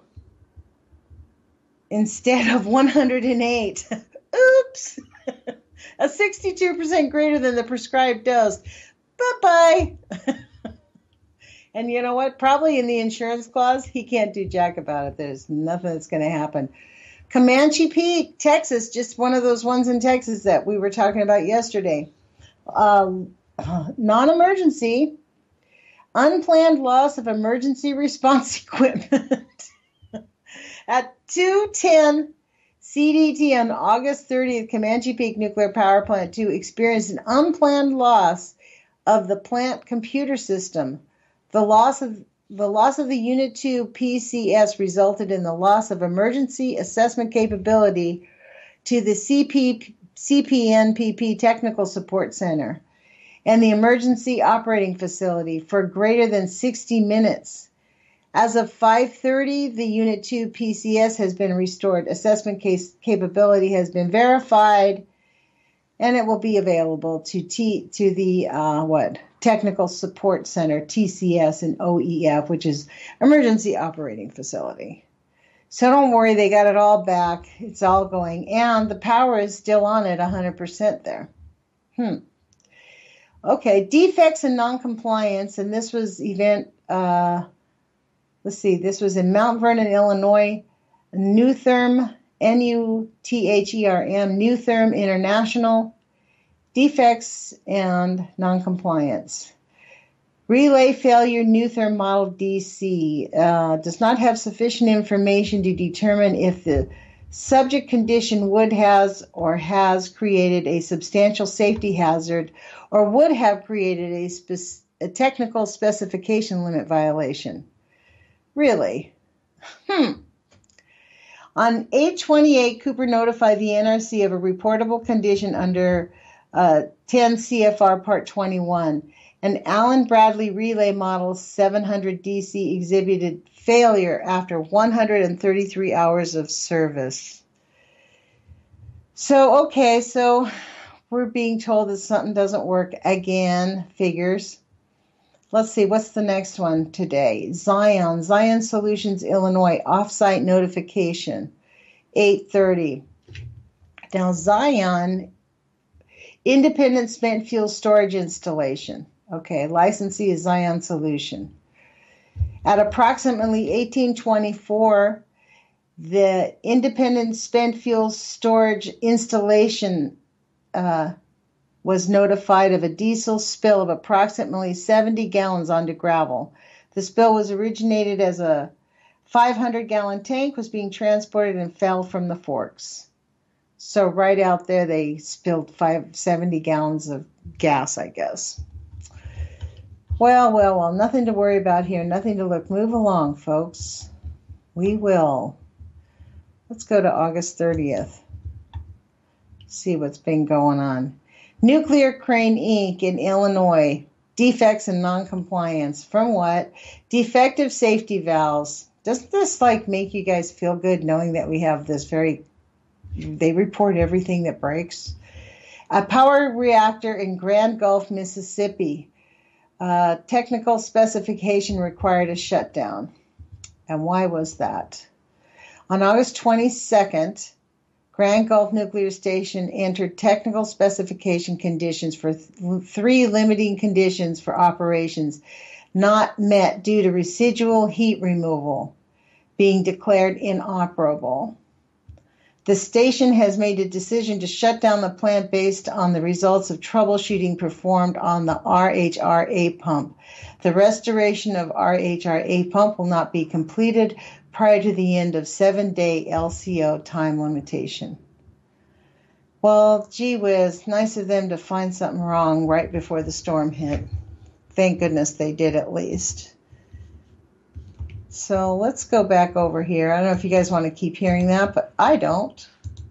instead of one hundred eight. Oops, a sixty-two percent greater than the prescribed dose. Bye-bye. And you know what? Probably in the insurance clause, he can't do jack about it. There's nothing that's going to happen. Comanche Peak, Texas, just one of those ones in Texas that we were talking about yesterday. Um, non-emergency, unplanned loss of emergency response equipment. At two ten C D T on August thirtieth, Comanche Peak Nuclear Power Plant two experienced an unplanned loss of the plant computer system. The loss of the loss of the Unit two P C S resulted in the loss of emergency assessment capability to the C P, C P N P P Technical Support Center and the Emergency Operating Facility for greater than sixty minutes. As of five thirty, the Unit two P C S has been restored. Assessment case capability has been verified, and it will be available to T to the uh, what Technical Support Center, T C S, and O E F, which is Emergency Operating Facility. So don't worry, they got it all back. It's all going, and the power is still on at one hundred percent there. Hmm. Okay, defects and noncompliance, and this was event, uh, let's see, this was in Mount Vernon, Illinois, Nutherm, N U T H E R M, Nutherm International, defects and noncompliance. Relay failure, Nutherm Model D C, uh, does not have sufficient information to determine if the subject condition would has or has created a substantial safety hazard or would have created a, spe- a technical specification limit violation. Really? Hmm. On eight twenty-eight, Cooper notified the N R C of a reportable condition under uh, ten C F R Part twenty-one. An Allen Bradley relay model seven hundred D C exhibited failure after one hundred thirty-three hours of service. So, okay, so we're being told that something doesn't work again, figures. Let's see, what's the next one today? Zion, Zion Solutions, Illinois, offsite notification, eight thirty. Now, Zion, independent spent fuel storage installation. Okay, licensee is Zion Solution. At approximately eighteen twenty-four, the independent spent fuel storage installation uh, was notified of a diesel spill of approximately seventy gallons onto gravel. The spill was originated as a five hundred gallon tank was being transported and fell from the forks. So right out there, they spilled five, seventy gallons of gas, I guess. Well, well, well, nothing to worry about here, nothing to look. Move along, folks. We will. Let's go to August thirtieth. See what's been going on. Nuclear Crane Incorporated in Illinois. Defects and noncompliance. From what? Defective safety valves. Doesn't this like make you guys feel good knowing that we have this very, they report everything that breaks? A power reactor in Grand Gulf, Mississippi. Uh, technical specification required a shutdown. And why was that? On August twenty-second, Grand Gulf Nuclear Station entered technical specification conditions for th- three limiting conditions for operations not met due to residual heat removal being declared inoperable. The station has made a decision to shut down the plant based on the results of troubleshooting performed on the R H R A pump. The restoration of R H R A pump will not be completed prior to the end of seven-day L C O time limitation. Well, gee whiz, nice of them to find something wrong right before the storm hit. Thank goodness they did at least. So let's go back over here. I don't know if you guys want to keep hearing that, but I don't.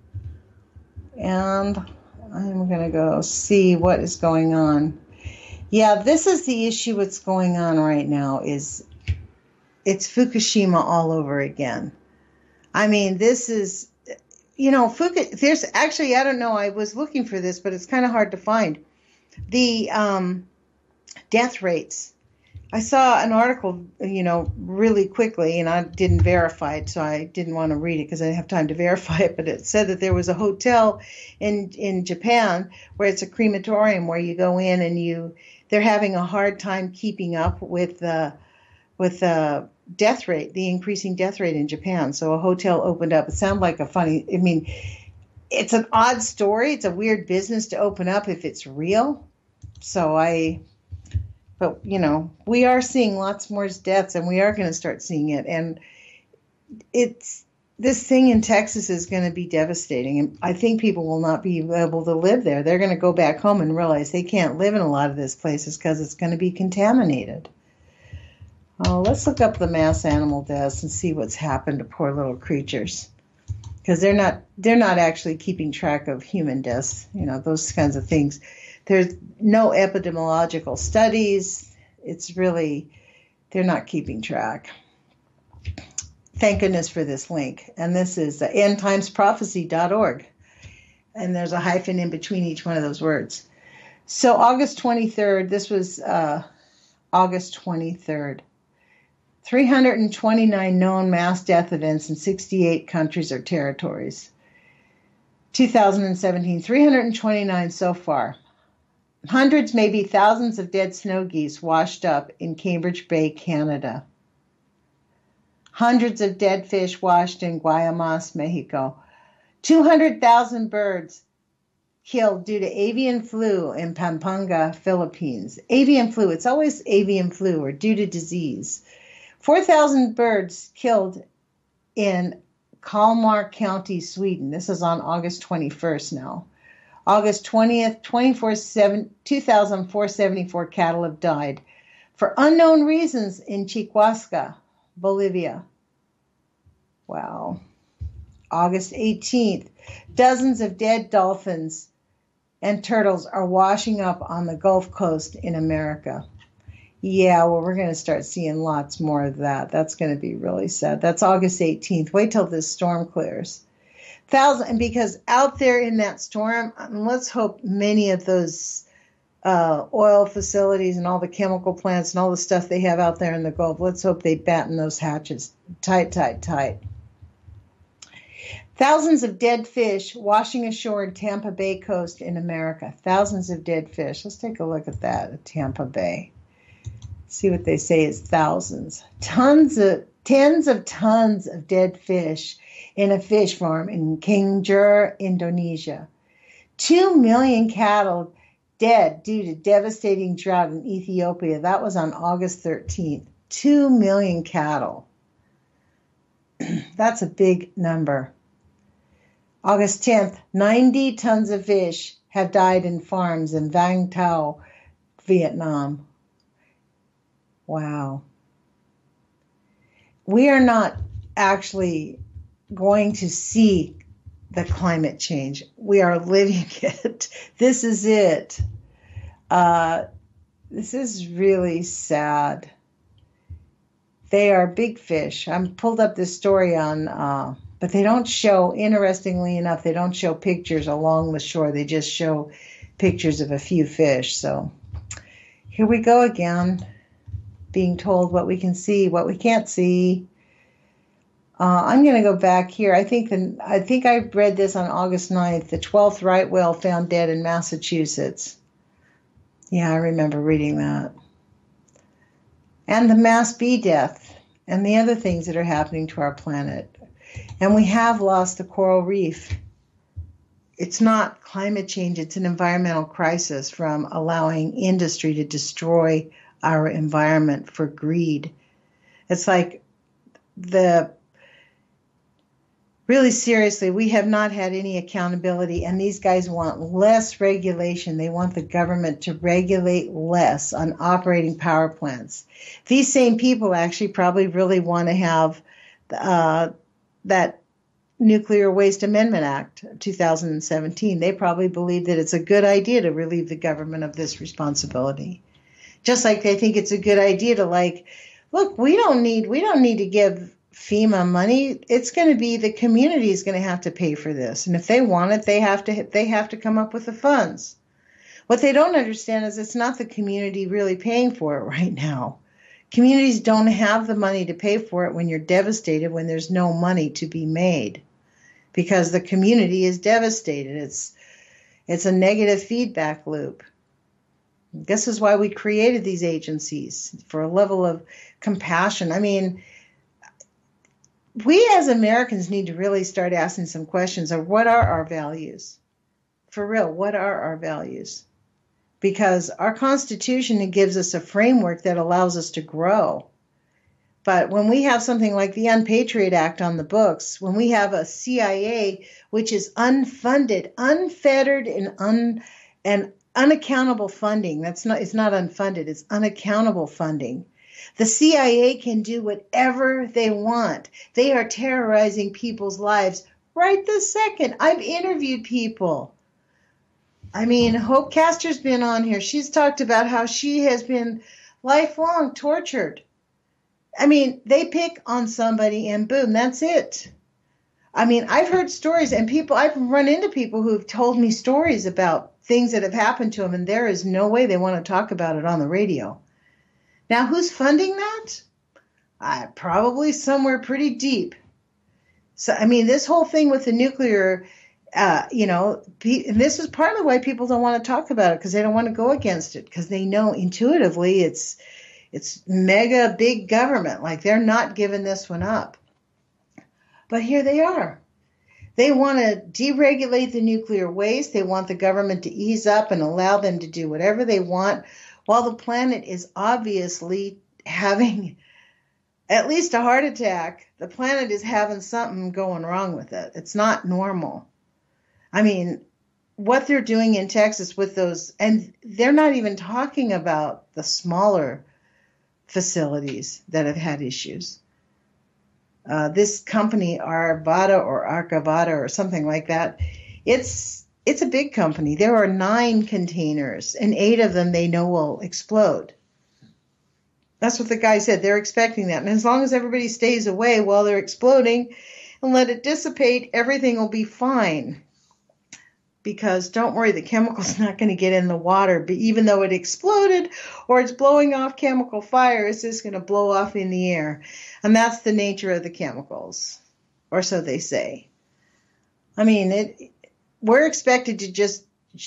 And I'm going to go see what is going on. Yeah, this is the issue what's going on right now is it's Fukushima all over again. I mean, this is, you know, Fuku, there's actually, I don't know, I was looking for this, but it's kind of hard to find. The um, death rates. I saw an article, you know, really quickly, and I didn't verify it, so I didn't want to read it because I didn't have time to verify it, but it said that there was a hotel in, in Japan where it's a crematorium where you go in and you, they're having a hard time keeping up with the, with the death rate, the increasing death rate in Japan. So a hotel opened up. It sounded like a funny, I mean, it's an odd story. It's a weird business to open up if it's real. So I... But, you know, we are seeing lots more deaths, and we are going to start seeing it. And it's this thing in Texas is going to be devastating. And I think people will not be able to live there. They're going to go back home and realize they can't live in a lot of these places because it's going to be contaminated. Oh, let's look up the mass animal deaths and see what's happened to poor little creatures. Because they're not, they're not actually keeping track of human deaths, you know, those kinds of things. There's no epidemiological studies. It's really, they're not keeping track. Thank goodness for this link. And this is uh, end times prophecy dot org. And there's a hyphen in between each one of those words. So August twenty-third, this was uh, August twenty-third. three hundred twenty-nine known mass death events in sixty-eight countries or territories. two thousand seventeen, three hundred twenty-nine so far. hundreds, maybe thousands of dead snow geese washed up in Cambridge Bay, Canada. Hundreds of dead fish washed in Guaymas, Mexico. two hundred thousand birds killed due to avian flu in Pampanga, Philippines. Avian flu, it's always avian flu or due to disease. four thousand birds killed in Kalmar County, Sweden. This is on August twenty-first now. August twentieth, two thousand four hundred seventy-four cattle have died for unknown reasons in Chihuahua, Bolivia. Wow. August eighteenth, dozens of dead dolphins and turtles are washing up on the Gulf Coast in America. Yeah, well, we're going to start seeing lots more of that. That's going to be really sad. That's August eighteenth. Wait till this storm clears. Thousand, and because out there in that storm, let's hope many of those uh, oil facilities and all the chemical plants and all the stuff they have out there in the Gulf, let's hope they batten those hatches tight, tight, tight. Thousands of dead fish washing ashore in Tampa Bay coast in America. Thousands of dead fish. Let's take a look at that at Tampa Bay. See what they say is thousands. Tons of, tens of tons of dead fish in a fish farm in Cianjur, Indonesia. Two million cattle dead due to devastating drought in Ethiopia. That was on August thirteenth. Two million cattle. That's a big number. August tenth, ninety tons of fish have died in farms in Vang Tao, Vietnam. Wow. We are not actually going to see the climate change. We are living it. This is it. Uh, this is really sad. They are big fish. I pulled up this story on, uh, but they don't show, interestingly enough, they don't show pictures along the shore. They just show pictures of a few fish. So here we go again, being told what we can see, what we can't see. Uh, I'm going to go back here. I think the, I think I read this on August ninth, the twelfth right whale found dead in Massachusetts. Yeah, I remember reading that. And the mass bee death and the other things that are happening to our planet. And we have lost the coral reef. It's not climate change, it's an environmental crisis from allowing industry to destroy our environment for greed. It's like the Really seriously, we have not had any accountability, and these guys want less regulation. They want the government to regulate less on operating power plants. These same people actually probably really want to have uh, that Nuclear Waste Amendment Act, two thousand seventeen. They probably believe that it's a good idea to relieve the government of this responsibility. Just like they think it's a good idea to, like, look, we don't need, we don't need to give FEMA money. It's going to be the community is going to have to pay for this, and if they want it, they have to they have to come up with the funds. What they don't understand is it's not the community really paying for it right now. Communities don't have the money to pay for it when you're devastated, when there's no money to be made, because the community is devastated. It's it's a negative feedback loop. This is why we created these agencies, for a level of compassion. I mean, we as Americans need to really start asking some questions of what are our values? For real, what are our values? Because our Constitution gives us a framework that allows us to grow. But when we have something like the Unpatriot Act on the books, when we have a C I A which is unfunded, unfettered, and un and unaccountable funding, that's not it's not unfunded, it's unaccountable funding. The C I A can do whatever they want. They are terrorizing people's lives right this second. I've interviewed people. I mean, Hope Castor's been on here. She's talked about how she has been lifelong tortured. I mean, they pick on somebody and boom, that's it. I mean, I've heard stories, and people, I've run into people who've told me stories about things that have happened to them, and there is no way they want to talk about it on the radio. Now, who's funding that? Uh, probably somewhere pretty deep. So, I mean, this whole thing with the nuclear Uh, you know, and this is partly why people don't want to talk about it, because they don't want to go against it, because they know intuitively it's it's mega big government. Like, they're not giving this one up. But here they are. They want to deregulate the nuclear waste. They want the government to ease up and allow them to do whatever they want, while the planet is obviously having at least a heart attack. The planet is having something going wrong with it. It's not normal. I mean, what they're doing in Texas with those, and they're not even talking about the smaller facilities that have had issues. Uh, this company, Arvada or Arcavada or something like that, it's it's a big company. There are nine containers, and eight of them they know will explode. That's what the guy said. They're expecting that. And as long as everybody stays away while they're exploding and let it dissipate, everything will be fine. Because don't worry, the chemical's not going to get in the water. But even though it exploded or it's blowing off chemical fire, it's just going to blow off in the air. And that's the nature of the chemicals, or so they say. I mean, it. We're expected to just,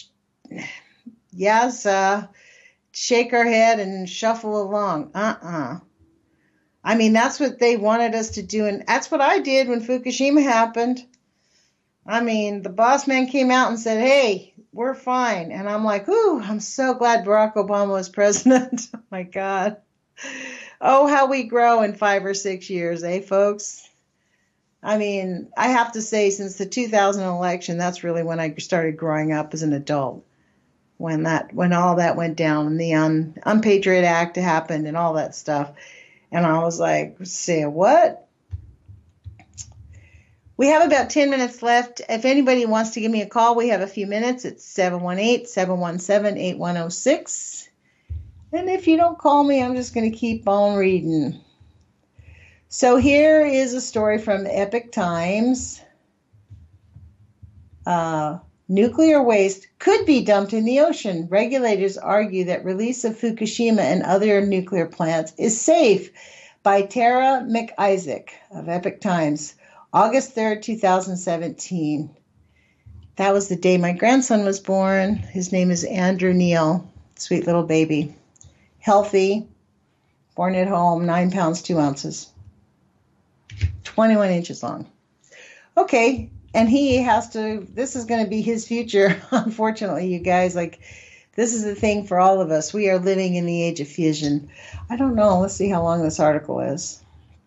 yes, uh, shake our head and shuffle along. Uh-uh. I mean, that's what they wanted us to do. And that's what I did when Fukushima happened. I mean, the boss man came out and said, hey, we're fine. And I'm like, ooh, I'm so glad Barack Obama was president. Oh, my God. Oh, how we grow in five or six years, eh, folks? I mean, I have to say, since the two thousand election, that's really when I started growing up as an adult. When that, when all that went down and the Un, Unpatriot Act happened and all that stuff. And I was like, say what? We have about ten minutes left. If anybody wants to give me a call, we have a few minutes. It's seven one eight, seven one seven, eight one zero six. And if you don't call me, I'm just going to keep on reading. So here is a story from Epoch Times. Uh, nuclear waste could be dumped in the ocean. Regulators argue that release of Fukushima and other nuclear plants is safe. By Tara McIsaac of Epoch Times. August third, two thousand seventeen. That was the day my grandson was born. His name is Andrew Neal. Sweet little baby. Healthy. Born at home. Nine pounds, two ounces. twenty-one inches long. Okay. And he has to, this is going to be his future. Unfortunately, you guys, like, this is the thing for all of us. We are living in the age of fusion. I don't know. Let's see how long this article is.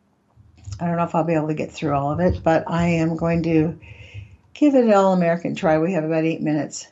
I don't know if I'll be able to get through all of it, but I am going to give it an all-American try. We have about eight minutes.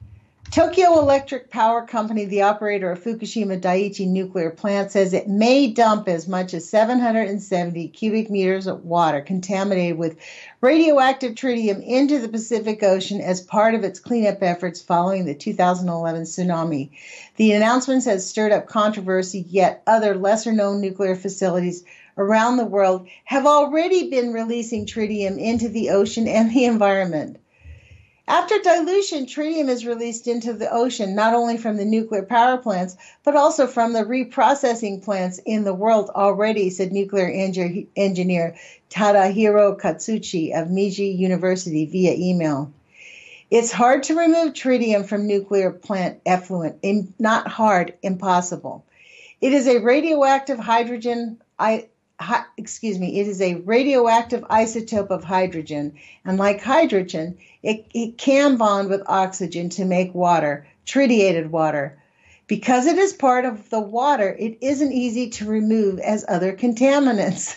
Tokyo Electric Power Company, the operator of Fukushima Daiichi nuclear plant, says it may dump as much as seven hundred seventy cubic meters of water contaminated with radioactive tritium into the Pacific Ocean as part of its cleanup efforts following the two thousand eleven tsunami. The announcement has stirred up controversy, yet other lesser-known nuclear facilities around the world have already been releasing tritium into the ocean and the environment. After dilution, tritium is released into the ocean, not only from the nuclear power plants, but also from the reprocessing plants in the world already, said nuclear engineer Tadahiro Katsuchi of Meiji University via email. It's hard to remove tritium from nuclear plant effluent, not hard, impossible. It is a radioactive hydrogen I. Hi, excuse me, it is a radioactive isotope of hydrogen, and like hydrogen, it, it can bond with oxygen to make water, tritiated water. Because it is part of the water, it isn't easy to remove as other contaminants.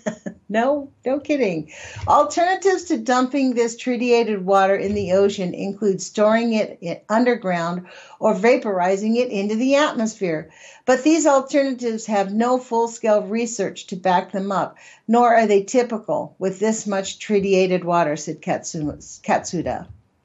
No, no kidding. Alternatives to dumping this tritiated water in the ocean include storing it underground or vaporizing it into the atmosphere. But these alternatives have no full-scale research to back them up, nor are they typical with this much tritiated water, said Katsuda.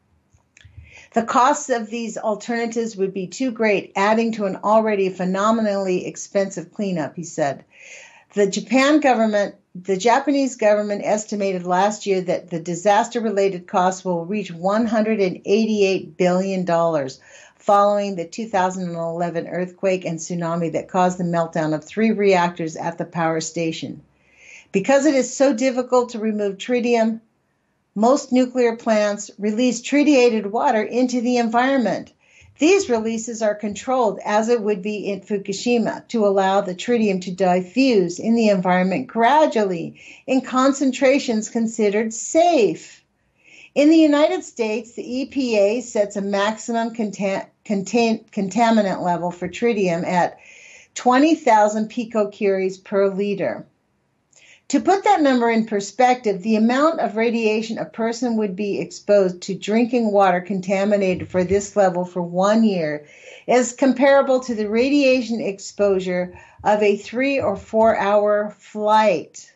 The costs of these alternatives would be too great, adding to an already phenomenally expensive cleanup, he said. The Japan government, the Japanese government estimated last year that the disaster-related costs will reach one hundred eighty-eight billion dollars following the two thousand eleven earthquake and tsunami that caused the meltdown of three reactors at the power station. Because it is so difficult to remove tritium, Most nuclear plants release tritiated water into the environment. These releases are controlled, as it would be in Fukushima, to allow the tritium to diffuse in the environment gradually in concentrations considered safe. In the United States, the E P A sets a maximum contam- contain- contaminant level for tritium at twenty thousand picocuries per liter. To put that number in perspective, the amount of radiation a person would be exposed to drinking water contaminated for this level for one year is comparable to the radiation exposure of a three or four hour flight.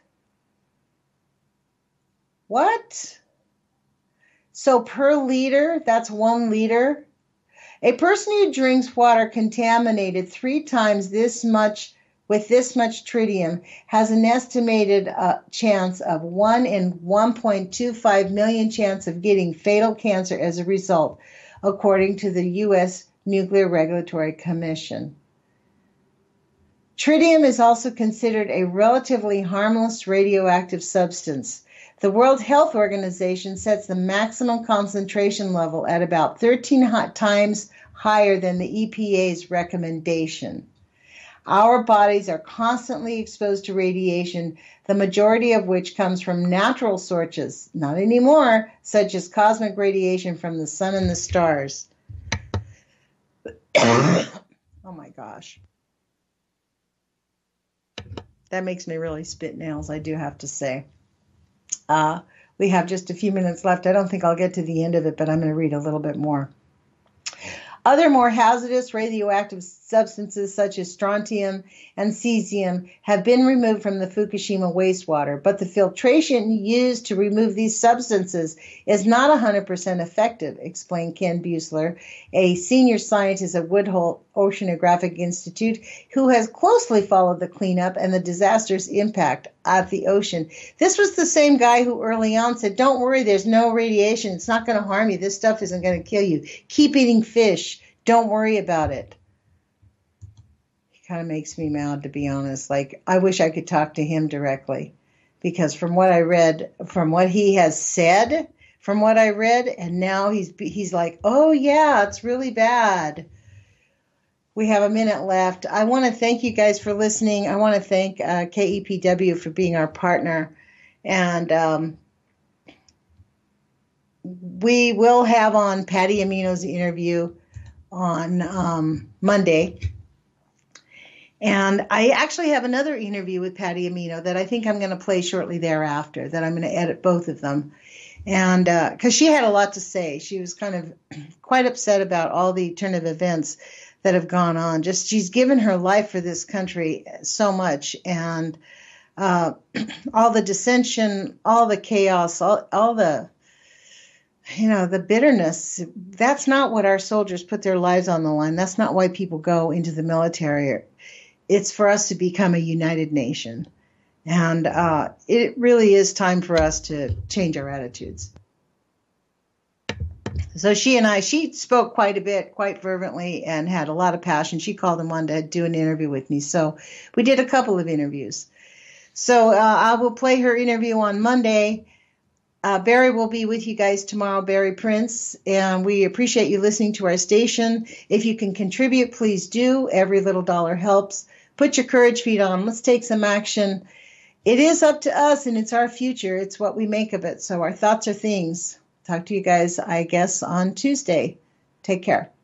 What? So per liter, that's one liter. A person who drinks water contaminated three times this much with this much tritium has an estimated uh, chance of one in one point two five million chance of getting fatal cancer as a result, according to the U S Nuclear Regulatory Commission. Tritium is also considered a relatively harmless radioactive substance. The World Health Organization sets the maximum concentration level at about thirteen times higher than the E P A's recommendation. Our bodies are constantly exposed to radiation, the majority of which comes from natural sources, not anymore, such as cosmic radiation from the sun and the stars. Oh my gosh. That makes me really spit nails, I do have to say. Uh, we have just a few minutes left. I don't think I'll get to the end of it, but I'm going to read a little bit more. Other more hazardous radioactive substances such as strontium and cesium have been removed from the Fukushima wastewater, but the filtration used to remove these substances is not one hundred percent effective, explained Ken Buesler, a senior scientist at Woodhull Oceanographic Institute, who has closely followed the cleanup and the disaster's impact at the ocean. This was the same guy who early on said, don't worry, there's no radiation. It's not going to harm you. This stuff isn't going to kill you. Keep eating fish. Don't worry about it. He kind of makes me mad, to be honest. Like, I wish I could talk to him directly, because from what I read, from what he has said, from what I read, and now he's he's like, oh yeah, it's really bad. We have a minute left. I want to thank you guys for listening. I want to thank uh, K E P W for being our partner, and um, we will have on Patty Amino's interview on um, Monday. And I actually have another interview with Patty Amino that I think I'm going to play shortly thereafter, that I'm going to edit both of them. And because uh, she had a lot to say. She was kind of quite upset about all the turn of events that have gone on. Just she's given her life for this country so much. And uh, all the dissension, all the chaos, all, all the you know, the bitterness, that's not what our soldiers put their lives on the line. That's not why people go into the military. It's for us to become a united nation. And uh, it really is time for us to change our attitudes. So she and I, she spoke quite a bit, quite fervently, and had a lot of passion. She called and wanted to do an interview with me. So we did a couple of interviews. So uh, I will play her interview on Monday. Uh, Barry will be with you guys tomorrow, Barry Prince, and we appreciate you listening to our station. If you can contribute, please do. Every little dollar helps. Put your courage feet on. Let's take some action. It is up to us, and it's our future. It's what we make of it. So our thoughts are things. Talk to you guys, I guess, on Tuesday. Take care.